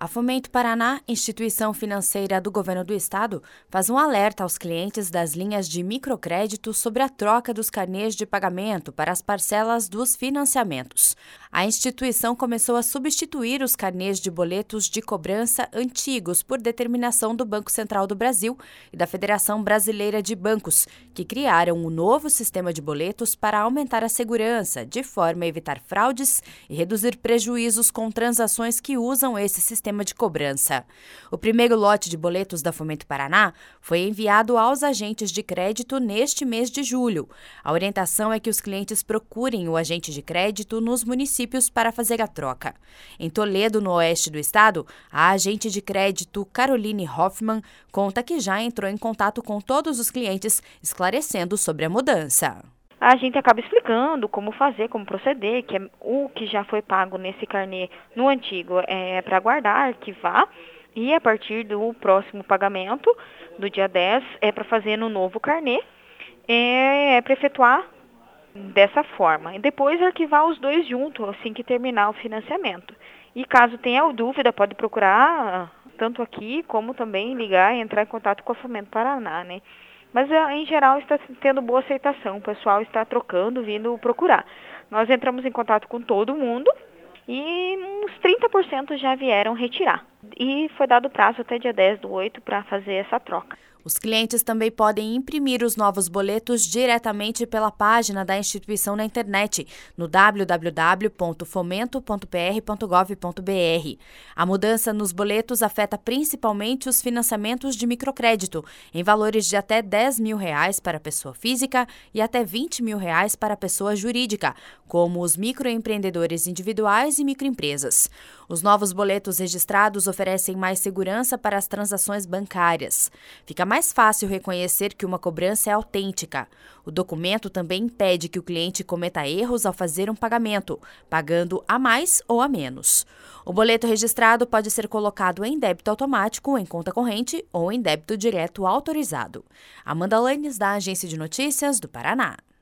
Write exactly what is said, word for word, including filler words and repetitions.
A Fomento Paraná, instituição financeira do Governo do Estado, faz um alerta aos clientes das linhas de microcrédito sobre a troca dos carnês de pagamento para as parcelas dos financiamentos. A instituição começou a substituir os carnês de boletos de cobrança antigos por determinação do Banco Central do Brasil e da Federação Brasileira de Bancos, que criaram um novo sistema de boletos para aumentar a segurança, de forma a evitar fraudes e reduzir prejuízos com transações que usam esse sistema sistema de cobrança. O primeiro lote de boletos da Fomento Paraná foi enviado aos agentes de crédito neste mês de julho. A orientação é que os clientes procurem o agente de crédito nos municípios para fazer a troca. Em Toledo, no oeste do estado, a agente de crédito Caroline Hoffman conta que já entrou em contato com todos os clientes, esclarecendo sobre a mudança. A gente acaba explicando como fazer, como proceder, que é o que já foi pago nesse carnê no antigo é para guardar, arquivar, e a partir do próximo pagamento, do dia dez, é para fazer no novo carnê, é, é para efetuar dessa forma. E depois arquivar os dois juntos, assim que terminar o financiamento. E caso tenha dúvida, pode procurar tanto aqui, como também ligar e entrar em contato com a Fomento Paraná, né? Mas, em geral, está tendo boa aceitação. O pessoal está trocando, vindo procurar. Nós entramos em contato com todo mundo e uns trinta por cento já vieram retirar. E foi dado prazo até dia dez do oito para fazer essa troca. Os clientes também podem imprimir os novos boletos diretamente pela página da instituição na internet, no w w w ponto fomento ponto p r ponto gov ponto b r. A mudança nos boletos afeta principalmente os financiamentos de microcrédito, em valores de até dez mil reais para a pessoa física e até vinte mil reais para a pessoa jurídica, como os microempreendedores individuais e microempresas. Os novos boletos registrados oferecem mais segurança para as transações bancárias. Fica mais fácil reconhecer que uma cobrança é autêntica. O documento também impede que o cliente cometa erros ao fazer um pagamento, pagando a mais ou a menos. O boleto registrado pode ser colocado em débito automático, em conta corrente ou em débito direto autorizado. Amanda Lanes, da Agência de Notícias do Paraná.